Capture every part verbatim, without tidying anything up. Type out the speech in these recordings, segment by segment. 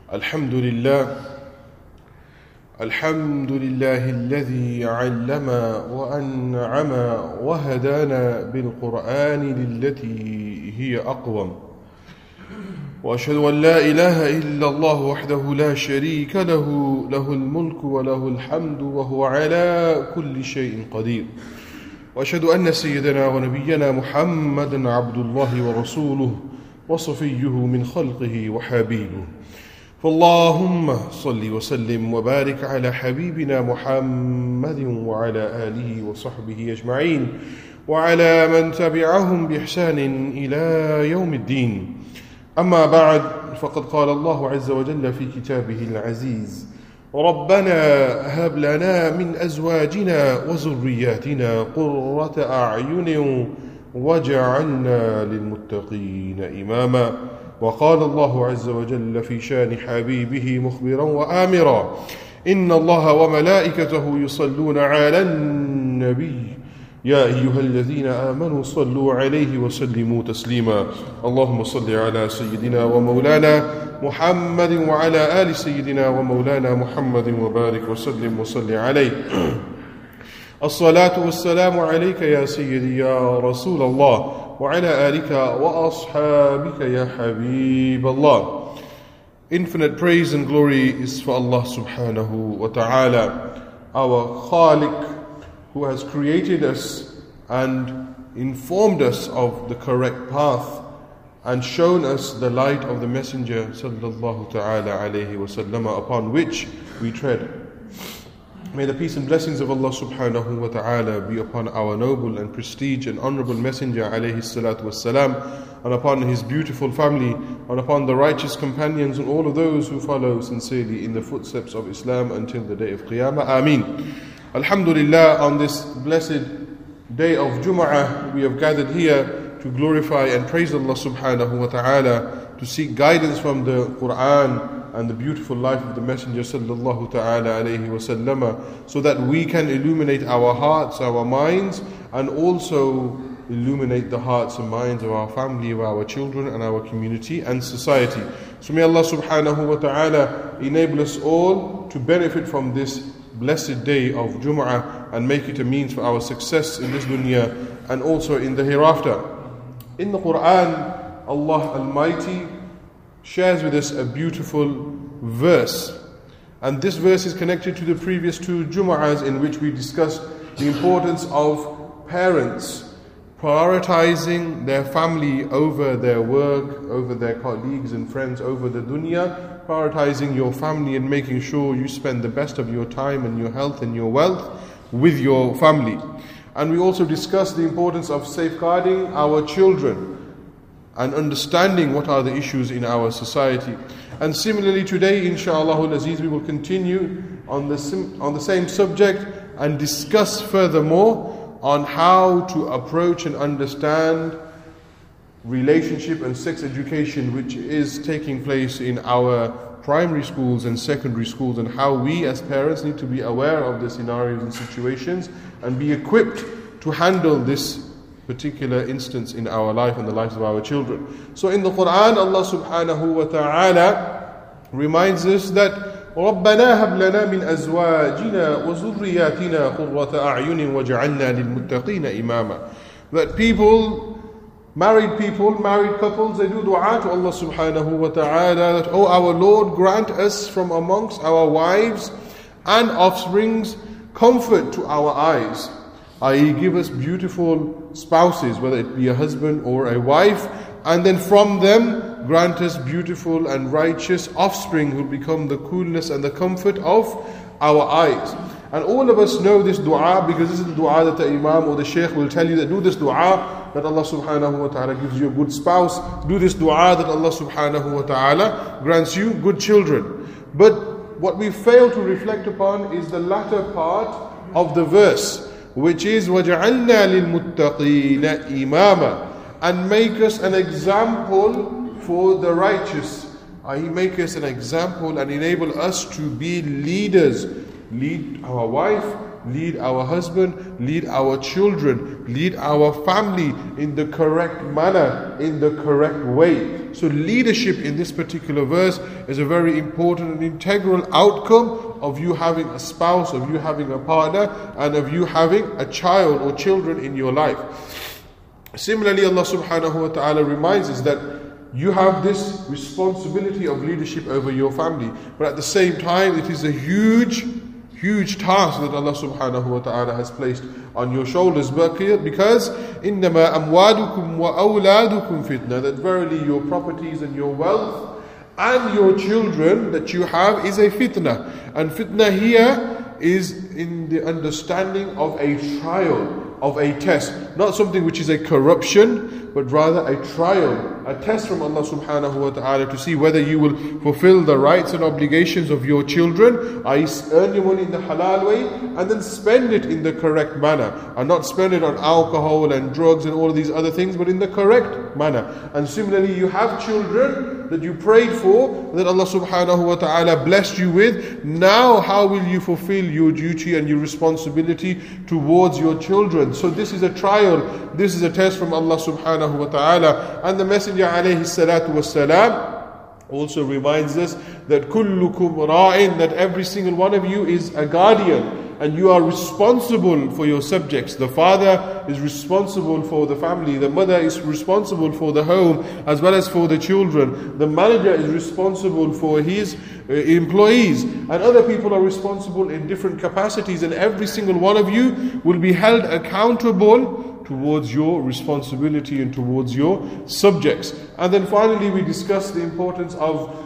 الحمد لله الحمد لله الذي علم وأنعم وهدانا بالقرآن للتي هي أقوم وأشهد أن لا إله إلا الله وحده لا شريك له له الملك وله الحمد وهو على كل شيء قدير وأشهد أن سيدنا ونبينا محمدا عبد الله ورسوله وصفيه من خلقه وحبيبه فاللهم صل وسلم وبارك على حبيبنا محمد وعلى آله وصحبه أجمعين وعلى من تبعهم بإحسان إلى يوم الدين. أما بعد، فقد قال الله عز وجل في كتابه العزيز: ربنا هب لنا من أزواجنا وذرياتنا قرة أعين واجعلنا للمتقين إماما. وقال الله عز وجل في شان حبيبه مخبرا وآمرا: إن الله وملائكته يصلون على النبي يا أيها الذين آمنوا صلوا عليه وسلموا تسليما. اللهم صل على سيدنا ومولانا محمد وعلى آل سيدنا ومولانا محمد وبارك وسلم وصل عليه. الصلاة والسلام عليك يا سيدي يا رسول الله وعلى آلك وأصحابك يا حبيب الله. Infinite praise and glory is for Allah subhanahu wa ta'ala, our Khaliq, who has created us and informed us of the correct path and shown us the light of the Messenger sallallahu ta'ala alayhi wa sallam, upon which we tread. May the peace and blessings of Allah subhanahu wa ta'ala be upon our noble and prestige and honorable Messenger alayhi salatu wassalam, and upon his beautiful family, and upon the righteous companions and all of those who follow sincerely in the footsteps of Islam until the day of Qiyamah. Ameen. Alhamdulillah, on this blessed day of Jum'ah, we have gathered here to glorify and praise Allah subhanahu wa ta'ala, to seek guidance from the Quran and the beautiful life of the Messenger sallallahu ta'ala alayhi wa sallam, so that we can illuminate our hearts, our minds, and also illuminate the hearts and minds of our family, of our children, and our community and society. So may Allah subhanahu wa ta'ala enable us all to benefit from this blessed day of Jum'ah and make it a means for our success in this dunya and also in the hereafter. In the Quran, Allah Almighty shares with us a beautiful verse, and this verse is connected to the previous two Jum'ahs, in which we discussed the importance of parents prioritizing their family over their work, over their colleagues and friends, over the dunya, prioritizing your family and making sure you spend the best of your time and your health and your wealth with your family. And we also discussed the importance of safeguarding our children and understanding what are the issues in our society. And similarly today, inshallah al-Aziz, we will continue on the, sim- on the same subject and discuss furthermore on how to approach and understand relationship and sex education, which is taking place in our primary schools and secondary schools, and how we as parents need to be aware of the scenarios and situations and be equipped to handle this particular instance in our life and the lives of our children. So in the Quran, Allah subhanahu wa ta'ala reminds us that رَبَّنَا هَبْ لَنَا مِنْ أَزْوَاجِنَا وَذُرِّيَّاتِنَا قُرَّةَ أَعْيُنٍ وَاجْعَلْنَا لِلْمُتَّقِينَ إِمَامًا. That people, married people, married couples, they do dua to Allah subhanahu wa ta'ala that, oh our Lord, grant us from amongst our wives and offsprings comfort to our eyes, that is give us beautiful spouses, whether it be a husband or a wife, and then from them grant us beautiful and righteous offspring who will become the coolness and the comfort of our eyes. And all of us know this dua, because this is the dua that the Imam or the Shaykh will tell you, that do this dua that Allah subhanahu wa ta'ala gives you a good spouse, do this dua that Allah subhanahu wa ta'ala grants you good children. But what we fail to reflect upon is the latter part of the verse, which is وَجَعَلْنَا لِلْمُتَّقِينَ إِمَامًا, and make us an example for the righteous. He make us an example and enable us to be leaders, lead our wife lead our husband, lead our children, lead our family in the correct manner, in the correct way. So leadership in this particular verse is a very important and integral outcome of you having a spouse, of you having a partner, and of you having a child or children in your life. Similarly, Allah subhanahu wa ta'ala reminds us that you have this responsibility of leadership over your family, but at the same time it is a huge, huge task that Allah subhanahu wa ta'ala has placed on your shoulders, because إِنَّمَا أَمْوَالُكُمْ وَأَوْلَادُكُمْ fitna, that verily your properties and your wealth and your children that you have is a fitna. And fitna here is in the understanding of a trial, of a test, not something which is a corruption, but rather a trial, a test from Allah subhanahu wa ta'ala to see whether you will fulfill the rights and obligations of your children, that is, earn your money in the halal way and then spend it in the correct manner, and not spend it on alcohol and drugs and all of these other things, but in the correct manner. And similarly, you have children that you prayed for, that Allah subhanahu wa ta'ala blessed you with. Now how will you fulfill your duty and your responsibility towards your children? So this is a trial, this is a test from Allah subhanahu wa ta'ala. And the Messenger alayhi salatu wassalam also reminds us that kullukum ra'in, that every single one of you is a guardian, and you are responsible for your subjects. The father is responsible for the family, the mother is responsible for the home as well as for the children, the manager is responsible for his uh, employees, and other people are responsible in different capacities, and every single one of you will be held accountable towards your responsibility and towards your subjects. And then finally we discussed the importance of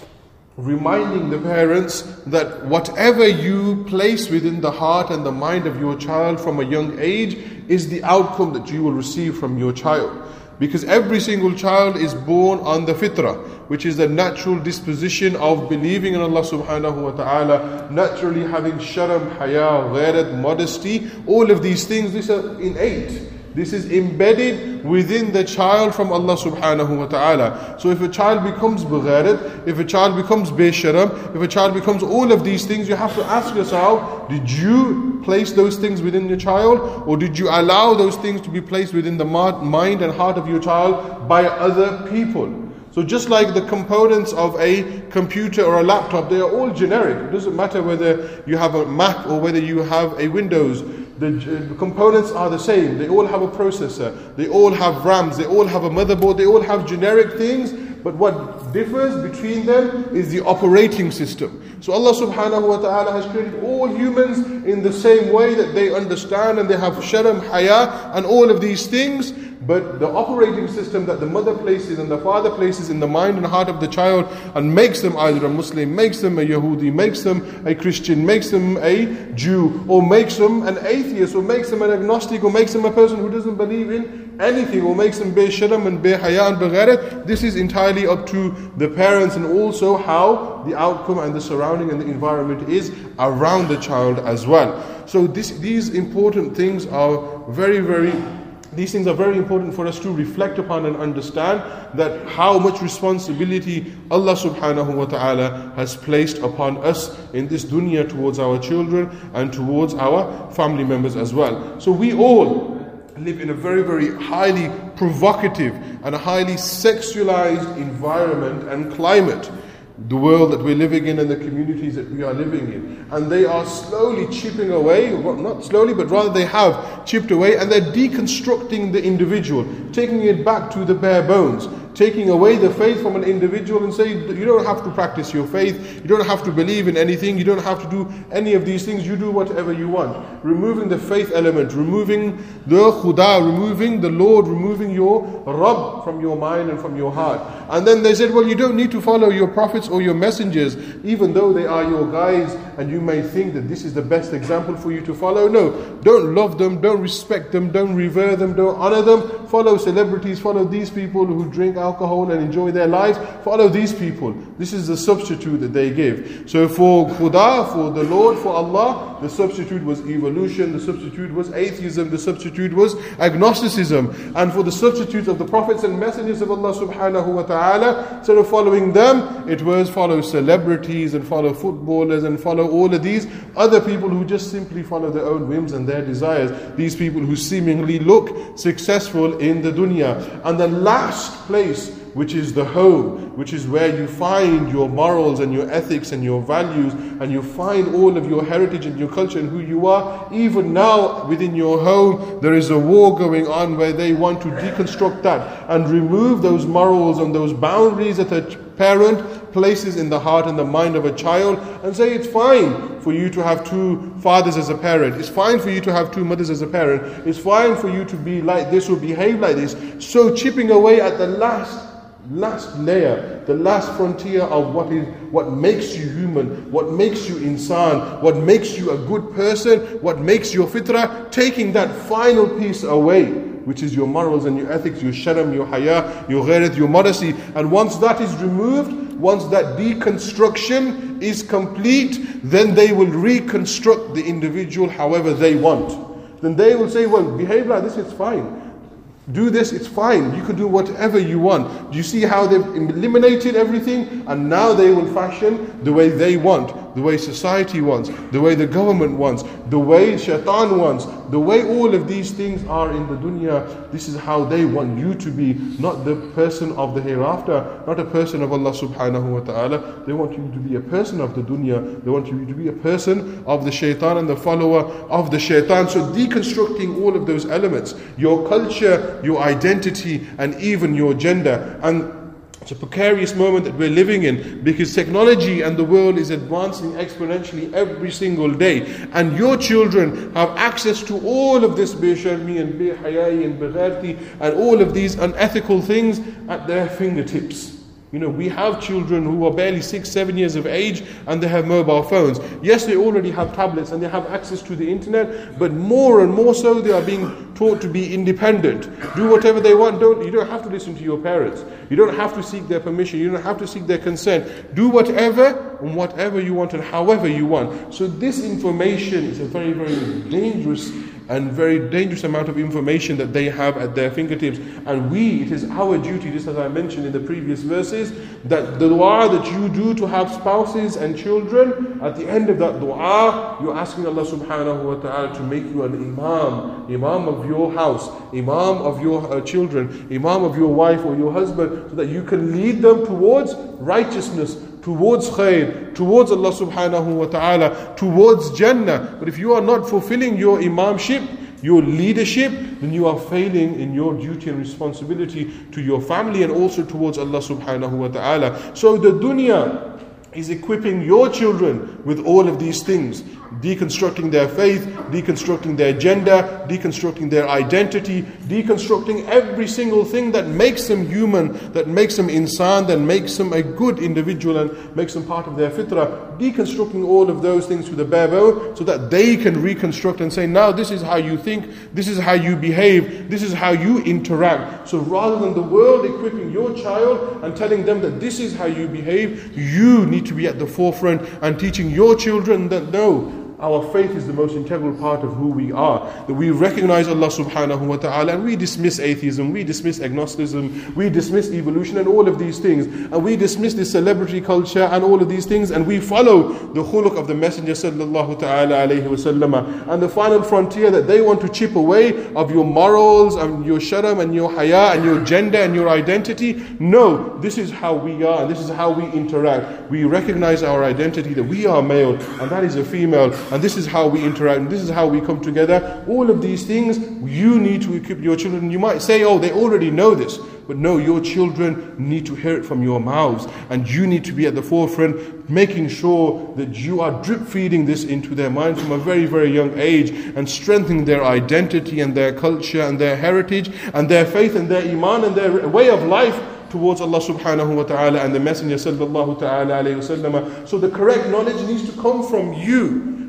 reminding the parents that whatever you place within the heart and the mind of your child from a young age is the outcome that you will receive from your child. Because every single child is born on the fitrah, which is the natural disposition of believing in Allah subhanahu wa ta'ala, naturally having sharam, haya, ghairat, modesty. All of these things, these are innate. This is embedded within the child from Allah subhanahu wa ta'ala. So if a child becomes bagharat, if a child becomes besharam, if a child becomes all of these things, you have to ask yourself, did you place those things within your child, or did you allow those things to be placed within the mind and heart of your child by other people? So just like the components of a computer or a laptop, they are all generic. It doesn't matter whether you have a Mac or whether you have a Windows. The, the components are the same. They all have a processor. They all have RAMs. They all have a motherboard. They all have generic things. But what differs between them is the operating system. So Allah subhanahu wa ta'ala has created all humans in the same way that they understand, and they have sharam, haya and all of these things. But the operating system that the mother places and the father places in the mind and heart of the child and makes them either a Muslim, makes them a Yahudi, makes them a Christian, makes them a Jew, or makes them an atheist, or makes them an agnostic, or makes them a person who doesn't believe in anything, or makes them be-sharam and be-haya and be-ghairat. This is entirely up to the parents, and also how the outcome and the surrounding and the environment is around the child as well. So this, these important things are very, very These things are very important for us to reflect upon and understand that how much responsibility Allah subhanahu wa ta'ala has placed upon us in this dunya towards our children and towards our family members as well. So we all live in a very, very highly provocative and a highly sexualized environment and climate. The world that we're living in and the communities that we are living in. And they are slowly chipping away, well, not slowly, but rather they have chipped away, and they're deconstructing the individual, taking it back to the bare bones, taking away the faith from an individual and saying, you don't have to practice your faith, you don't have to believe in anything, you don't have to do any of these things, you do whatever you want. Removing the faith element, removing the khuda, removing the Lord, removing your Rabb from your mind and from your heart. And then they said, well, you don't need to follow your prophets or your messengers, even though they are your guides, and you may think that this is the best example for you to follow. No, don't love them, don't respect them, don't revere them, don't honor them. Follow celebrities, follow these people who drink alcohol and enjoy their lives. Follow these people. This is the substitute that they give. So for Khuda, for the Lord, for Allah, not. The substitute was evolution, the substitute was atheism, the substitute was agnosticism. And for the substitutes of the prophets and messengers of Allah subhanahu wa ta'ala, instead of following them, it was follow celebrities and follow footballers and follow all of these other people who just simply follow their own whims and their desires. These people who seemingly look successful in the dunya. And the last place, which is the home, which is where you find your morals and your ethics and your values, and you find all of your heritage and your culture and who you are. Even now, within your home, there is a war going on where they want to deconstruct that and remove those morals and those boundaries that a parent places in the heart and the mind of a child, and say it's fine for you to have two fathers as a parent. It's fine for you to have two mothers as a parent. It's fine for you to be like this or behave like this. So chipping away at the last last layer, the last frontier of what is what makes you human, what makes you insan, what makes you a good person, what makes your fitrah, taking that final piece away, which is your morals and your ethics, your sharam, your haya, your ghairat, your modesty. And once that is removed, once that deconstruction is complete, then they will reconstruct the individual however they want. Then they will say, well, behave like this, it's fine. Do this, it's fine. You can do whatever you want. Do you see how they've eliminated everything? And now they will fashion the way they want, the way society wants, the way the government wants, the way shaitan wants, the way all of these things are in the dunya. This is how they want you to be, not the person of the hereafter, not a person of Allah subhanahu wa ta'ala. They want you to be a person of the dunya. They want you to be a person of the shaitan and the follower of the shaitan. So deconstructing all of those elements, your culture, your identity, and even your gender. And it's a precarious moment that we're living in, because technology and the world is advancing exponentially every single day, and your children have access to all of this bi-sharmi and bi-hayai and bi-gharti and all of these unethical things at their fingertips. You know, we have children who are barely six, seven years of age, and they have mobile phones. Yes, they already have tablets and they have access to the internet, but more and more so they are being taught to be independent. Do whatever they want. Don't you don't have to listen to your parents. You don't have to seek their permission. You don't have to seek their consent. Do whatever and whatever you want and however you want. So this information is a very, very dangerous and very dangerous amount of information that they have at their fingertips. And we, it is our duty, just as I mentioned in the previous verses, that the dua that you do to have spouses and children, at the end of that dua, you're asking Allah subhanahu wa ta'ala to make you an imam, imam of your house, imam of your uh, children, imam of your wife or your husband, so that you can lead them towards righteousness, towards khair, towards Allah subhanahu wa ta'ala, towards Jannah. But if you are not fulfilling your imamship, your leadership, then you are failing in your duty and responsibility to your family and also towards Allah subhanahu wa ta'ala. So the dunya is equipping your children with all of these things, deconstructing their faith, deconstructing their gender, deconstructing their identity, deconstructing every single thing that makes them human, that makes them insan, that makes them a good individual and makes them part of their fitrah, deconstructing all of those things to the bare bone so that they can reconstruct and say, now this is how you think, this is how you behave, this is how you interact. So rather than the world equipping your child and telling them that this is how you behave, you need to be at the forefront and teaching your children that no, our faith is the most integral part of who we are. That we recognize Allah subhanahu wa ta'ala and we dismiss atheism, we dismiss agnosticism, we dismiss evolution and all of these things. And we dismiss this celebrity culture and all of these things, and we follow the khuluq of the Messenger sallallahu ta'ala alayhi wa sallam. And the final frontier that they want to chip away of your morals and your sharam and your haya and your gender and your identity. No, this is how we are and this is how we interact. We recognize our identity that we are male and that is a female. And this is how we interact, and this is how we come together. All of these things, you need to equip your children. You might say, oh, they already know this. But no, your children need to hear it from your mouths. And you need to be at the forefront, making sure that you are drip feeding this into their mind from a very, very young age, and strengthening their identity and their culture and their heritage and their faith and their iman and their way of life towards Allah subhanahu wa ta'ala and the Messenger sallallahu ta'ala alayhi wa sallam. So the correct knowledge needs to come from you.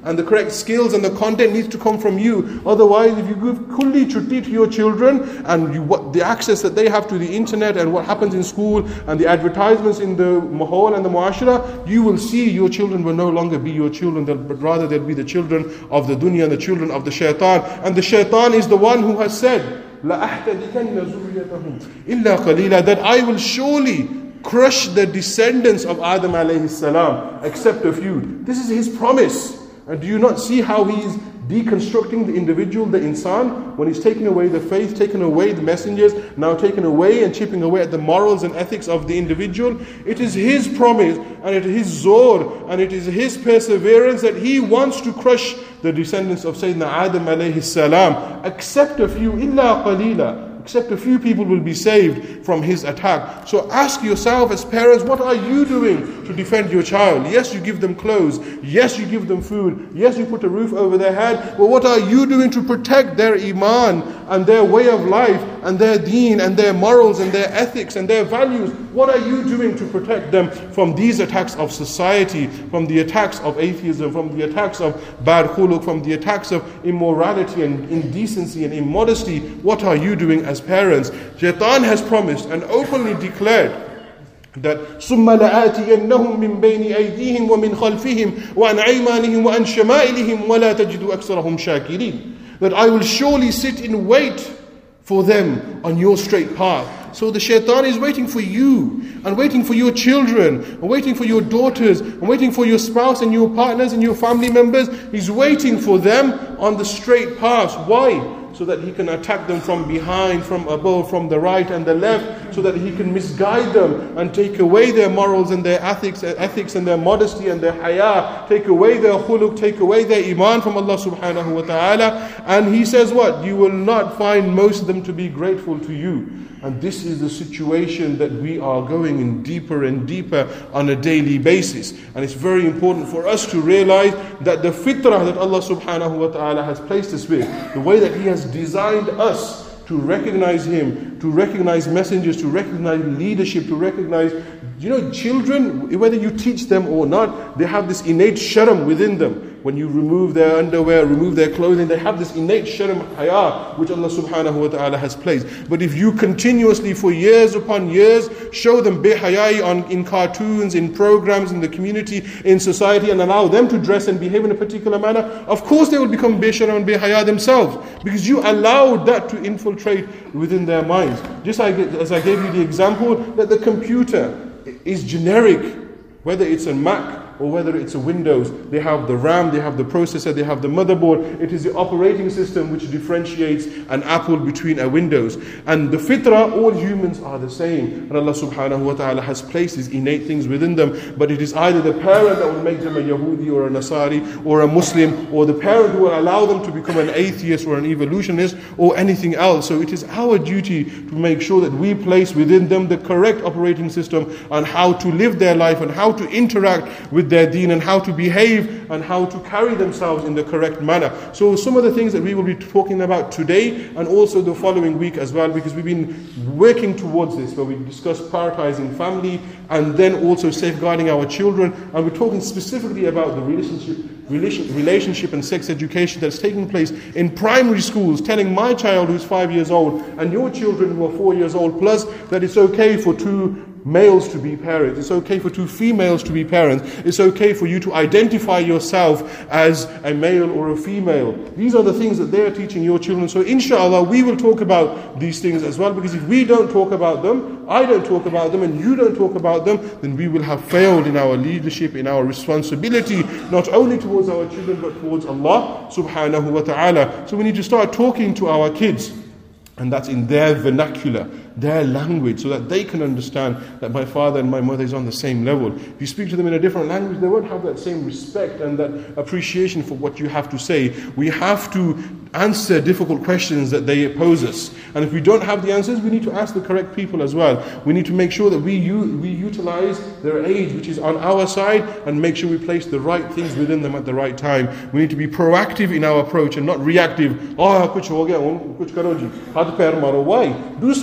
and the correct skills and the content needs to come from you. Otherwise, if you give kulli chutti to your children and you, what the access that they have to the internet and what happens in school and the advertisements in the mahal and the muashara, you will see your children will no longer be your children, but rather they'll be the children of the dunya and the children of the shaitan. And the shaitan is the one who has said, لَأَحْتَدِكَنَّ ذُرِّيَّتَهُمْ إِلَّا قَلِيلًا, that I will surely crush the descendants of Adam alayhi salam, except a few. This is his promise. And do you not see how he is deconstructing the individual, the insan, when he's taking away the faith, taking away the messengers, now taking away and chipping away at the morals and ethics of the individual? It is his promise, and it is his zor, and it is his perseverance that he wants to crush the descendants of Sayyidina Adam alayhi salam, except a few, illa qalila. Except a few people will be saved from his attack. So ask yourself as parents, what are you doing to defend your child? Yes, you give them clothes. Yes, you give them food. Yes, you put a roof over their head. But what are you doing to protect their iman and their way of life and their deen and their morals and their ethics and their values? What are you doing to protect them from these attacks of society, from the attacks of atheism, from the attacks of bad khuluq, from the attacks of immorality and indecency and immodesty? What are you doing as parents? Shaitan has promised and openly declared that ثُمَّ لَآتِيَنَّهُمْ مِنْ بَيْنِ أَيْدِيهِمْ وَمِنْ خَلْفِهِمْ وَعَنْ أَيْمَانِهِمْ وَعَنْ شَمَائِلِهِمْ وَلَا تَجِدُ أَكْثَرَهُمْ شَاكِرِينَ, that I will surely sit in wait for them on your straight path. So the shaitan is waiting for you, and waiting for your children, and waiting for your daughters, and waiting for your spouse and your partners and your family members. He's waiting for them on the straight path. Why? So that he can attack them from behind, from above, from the right and the left, so that he can misguide them and take away their morals and their ethics, ethics and their modesty and their haya, take away their khuluq, take away their iman from Allah subhanahu wa ta'ala. And he says what? You will not find most of them to be grateful to you. And this is the situation that we are going in deeper and deeper on a daily basis. And it's very important for us to realize that the fitrah that Allah subhanahu wa ta'ala has placed us with, the way that He has designed us to recognize Him, to recognize messengers, to recognize leadership, to recognize, you know, children, whether you teach them or not, they have this innate sharm within them. When you remove their underwear, remove their clothing, they have this innate sharm haya which Allah subhanahu wa ta'ala has placed. But if you continuously for years upon years show them behayai on in cartoons, in programs, in the community, in society, and allow them to dress and behave in a particular manner, of course they will become besharam and behaya themselves, because you allowed that to infiltrate within their minds. Just as I gave you the example that the computer is generic, whether it's a Mac or whether it's a Windows, they have the RAM, they have the processor, they have the motherboard. It is the operating system which differentiates an Apple between a Windows. And the fitrah, all humans are the same. And Allah subhanahu wa ta'ala has placed these innate things within them. But it is either the parent that will make them a Yahudi or a Nasari or a Muslim, or the parent who will allow them to become an atheist or an evolutionist or anything else. So it is our duty to make sure that we place within them the correct operating system on how to live their life and how to interact with their deen and how to behave and how to carry themselves in the correct manner. So some of the things that we will be talking about today and also the following week as well, because we've been working towards this, where we discuss prioritizing family and then also safeguarding our children. And we're talking specifically about the relationship Relation, relationship and sex education that's taking place in primary schools, telling my child who's five years old and your children who are four years old plus that it's okay for two males to be parents, it's okay for two females to be parents, it's okay for you to identify yourself as a male or a female. These are the things that they are teaching your children. So inshallah we will talk about these things as well, because if we don't talk about them, I don't talk about them, and you don't talk about them, then we will have failed in our leadership, in our responsibility, not only towards our children but towards Allah subhanahu wa ta'ala. So we need to start talking to our kids, and that's in their vernacular, their language, so that they can understand that my father and my mother is on the same level. If you speak to them in a different language, they won't have that same respect and that appreciation for what you have to say. We have to answer difficult questions that they pose us. And if we don't have the answers, we need to ask the correct people as well. We need to make sure that we u- we utilize their age, which is on our side, and make sure we place the right things within them at the right time. We need to be proactive in our approach and not reactive. Oh, kuch ho gaya, kuch karo ji, haath pair maro. Why? Do something now.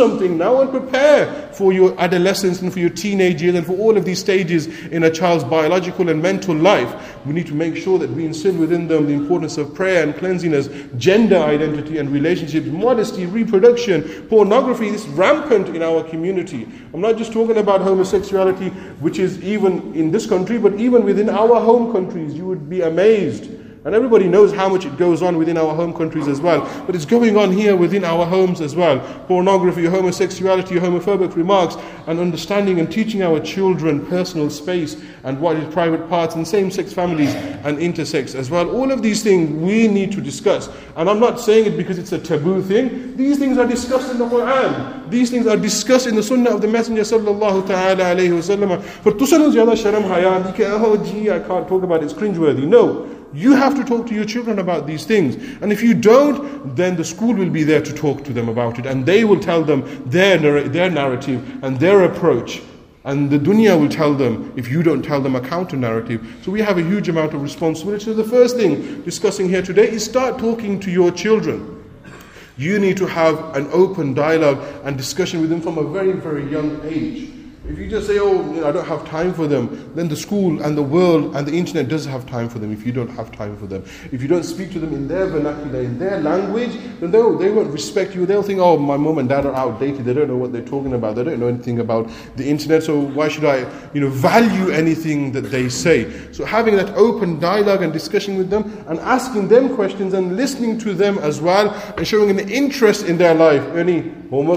now and prepare for your adolescence and for your teenage years and for all of these stages in a child's biological and mental life. We need to make sure that we instill within them the importance of prayer and cleanliness, gender identity and relationships, modesty, reproduction. Pornography is rampant in our community. I'm not just talking about homosexuality, which is even in this country, but even within our home countries. You would be amazed. And everybody knows how much it goes on within our home countries as well. But it's going on here within our homes as well. Pornography, homosexuality, homophobic remarks, and understanding and teaching our children personal space and what is private parts, and same-sex families and intersex as well. All of these things we need to discuss. And I'm not saying it because it's a taboo thing. These things are discussed in the Quran. These things are discussed in the Sunnah of the Messenger sallallahu ta'ala alayhi wa sallam. For tusanu zyada sharam hayan, oh gee, I can't talk about it, it's cringeworthy. No. You have to talk to your children about these things. And if you don't, then the school will be there to talk to them about it. And they will tell them their, their narrative and their approach. And the dunya will tell them if you don't tell them a counter narrative. So we have a huge amount of responsibility. So the first thing discussing here today is start talking to your children. You need to have an open dialogue and discussion with them from a very, very young age. If you just say, oh, you know, I don't have time for them, then the school and the world and the internet does have time for them if you don't have time for them. If you don't speak to them in their vernacular, in their language, then they won't respect you. They'll think, oh, my mom and dad are outdated. They don't know what they're talking about. They don't know anything about the internet, so why should I, you know, value anything that they say? So having that open dialogue and discussion with them and asking them questions and listening to them as well and showing an interest in their life. Any homework,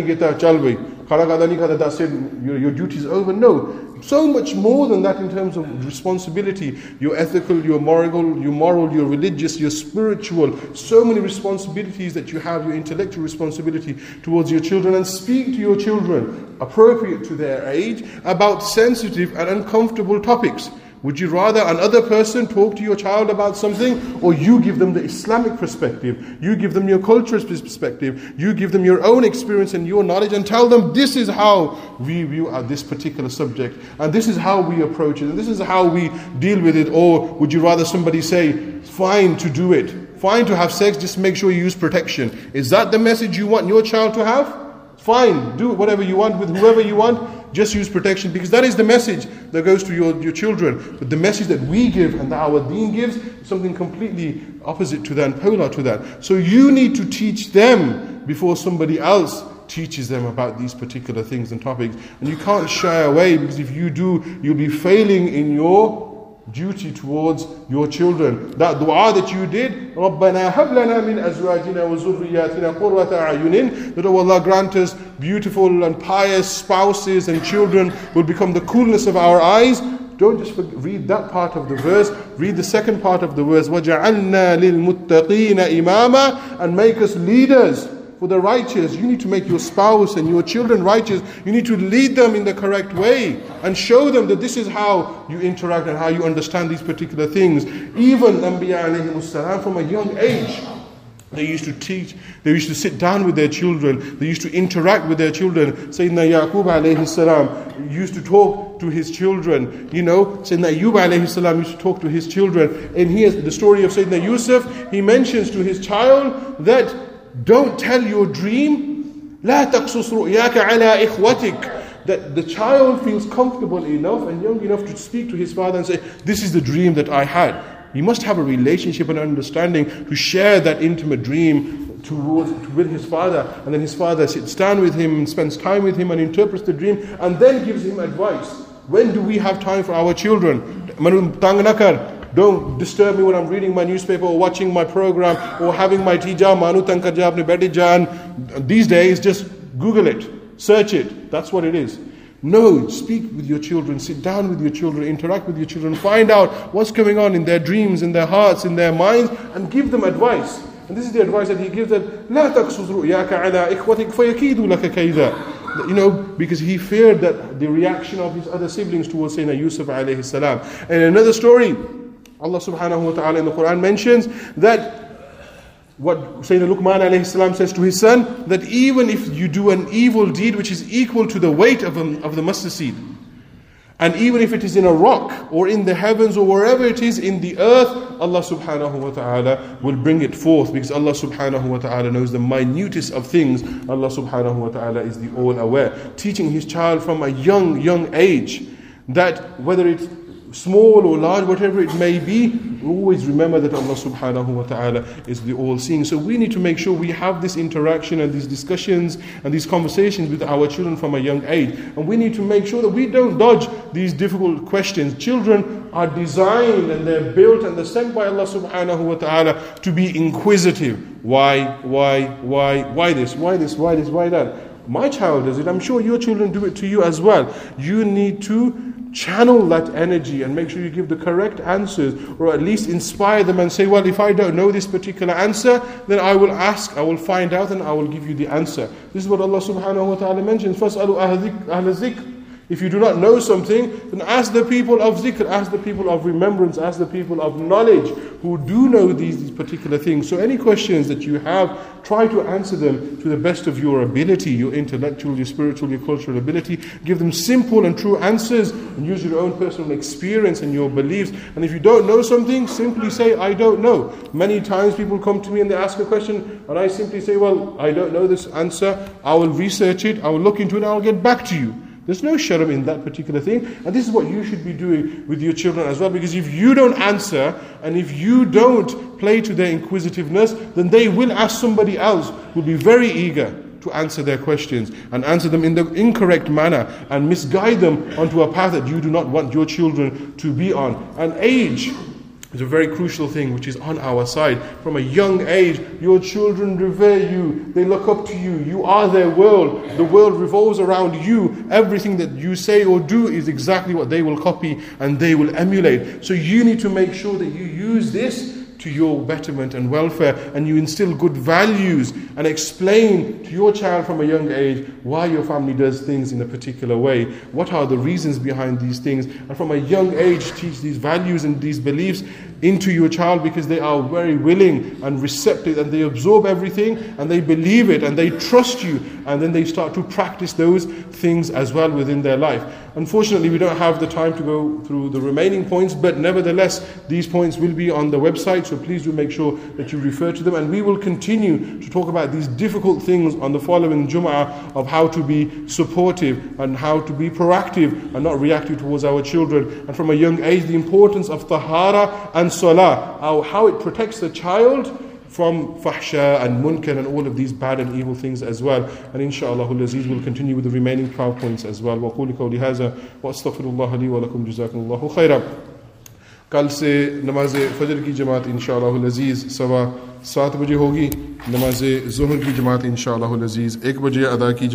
that's it, your, your duty is over. No, so much more than that in terms of responsibility, your ethical, your moral, your moral, your religious, your spiritual, so many responsibilities that you have, your intellectual responsibility towards your children, and speak to your children appropriate to their age about sensitive and uncomfortable topics. Would you rather another person talk to your child about something, or you give them the Islamic perspective, you give them your cultural perspective, you give them your own experience and your knowledge and tell them this is how we view this particular subject and this is how we approach it and this is how we deal with it? Or would you rather somebody say, fine to do it, fine to have sex, just make sure you use protection? Is that the message you want your child to have? Fine, do whatever you want with whoever you want, just use protection, because that is the message that goes to your, your children. But the message that we give and that our deen gives is something completely opposite to that and polar to that. So you need to teach them before somebody else teaches them about these particular things and topics. And you can't shy away, because if you do, you'll be failing in your duty towards your children. That dua that you did, رَبَّنَا هَبْ لَنَا مِنْ أَزْوَاجِنَا وَذُرِّيَّاتِنَا قُرَّةَ أَعْيُنٍ, that, oh Allah, grant us beautiful and pious spouses and children will become the coolness of our eyes. Don't just read that part of the verse, read the second part of the verse, وَجَعَلْنَا لِلْمُتَّقِينَ إِمَامًا, and make us leaders for the righteous. You need to make your spouse and your children righteous. You need to lead them in the correct way and show them that this is how you interact and how you understand these particular things. Even Anbiya alayhimus salam, from a young age, they used to teach, they used to sit down with their children, they used to interact with their children. Sayyidina Yaqub alayhi salam used to talk to his children. You know, Sayyidina Ayyub alayhi salam used to talk to his children. And here's the story of Sayyidina Yusuf. He mentions to his child that don't tell your dream, لا تقصص رؤياك على إخوتك. That the child feels comfortable enough and young enough to speak to his father and say, this is the dream that I had. He must have a relationship and understanding to share that intimate dream towards, with his father. And then his father sits down with him and spends time with him and interprets the dream and then gives him advice. When do we have time for our children? Don't disturb me when I'm reading my newspaper or watching my program or having my tija, manu tankar ja apne bedi jan. These days, just Google it, search it. That's what it is. No, speak with your children, sit down with your children, interact with your children, find out what's going on in their dreams, in their hearts, in their minds, and give them advice. And this is the advice that he gives, that لا تقصص رؤياك على إخوتك فيكيدوا لك كيدا. You know, because he feared that the reaction of his other siblings towards Sayyidina Yusuf alayhi salam. And in another story, Allah subhanahu wa ta'ala in the Quran mentions that what Sayyidina Luqman alayhi salam says to his son, that even if you do an evil deed which is equal to the weight of, a, of the mustard seed, And even if it is in a rock or in the heavens or wherever it is in the earth, Allah subhanahu wa ta'ala will bring it forth, because Allah subhanahu wa ta'ala knows the minutest of things. Allah subhanahu wa ta'ala is the all aware. Teaching his child from a young, young age that whether it's small or large, whatever it may be, always remember that Allah subhanahu wa ta'ala is the all-seeing. So we need to make sure we have this interaction and these discussions and these conversations with our children from a young age. And we need to make sure that we don't dodge these difficult questions. Children are designed and they're built and they're sent by Allah subhanahu wa ta'ala to be inquisitive. Why, why, why, why this, why this, why this, why that? My child does it. I'm sure your children do it to you as well. You need to channel that energy and make sure you give the correct answers, or at least inspire them and say, well, if I don't know this particular answer, then I will ask, I will find out, and I will give you the answer. This is what Allah subhanahu wa ta'ala mentions. فَاسْأَلُوا أَهْلَ الذِّكْرِ. If you do not know something, then ask the people of zikr, ask the people of remembrance, ask the people of knowledge who do know these, these particular things. So any questions that you have, try to answer them to the best of your ability, your intellectual, your spiritual, your cultural ability. Give them simple and true answers and use your own personal experience and your beliefs. And if you don't know something, simply say, I don't know. Many times people come to me and they ask a question and I simply say, well, I don't know this answer. I will research it, I will look into it, and I will get back to you. There's no sharm in that particular thing. And this is what you should be doing with your children as well. Because if you don't answer, and if you don't play to their inquisitiveness, then they will ask somebody else who will be very eager to answer their questions and answer them in the incorrect manner and misguide them onto a path that you do not want your children to be on. And age is a very crucial thing which is on our side. From a young age, your children revere you, they look up to you, you are their world, the world revolves around you, everything that you say or do is exactly what they will copy and they will emulate. So you need to make sure that you use this to your betterment and welfare, and you instill good values and explain to your child from a young age why your family does things in a particular way, what are the reasons behind these things, and from a young age teach these values and these beliefs into your child, because they are very willing and receptive and they absorb everything and they believe it and they trust you, and then they start to practice those things as well within their life. Unfortunately, we don't have the time to go through the remaining points, but nevertheless these points will be on the website, so please do make sure that you refer to them, and we will continue to talk about these difficult things on the following Jum'ah of how to be supportive and how to be proactive and not reactive towards our children, and from a young age the importance of tahara and salah, how, how it protects the child from fahsha and munkar and all of these bad and evil things as well. And inshallah al-Aziz will continue with the remaining twelve points as well. وَقُولِ قَوْلِ هَذَا وَأَسْتَغْفِرُ اللَّهَ لِي وَلَكُمْ جَزَاكُمُ اللَّهُ خَيْرًا. कल से नमाज फजर की जमात इंशाअल्लाह अज़ीज़ सवा सात बजे होगी. नमाज ज़ुहर की जमात इंशाअल्लाह अज़ीज़ एक बजे अदा की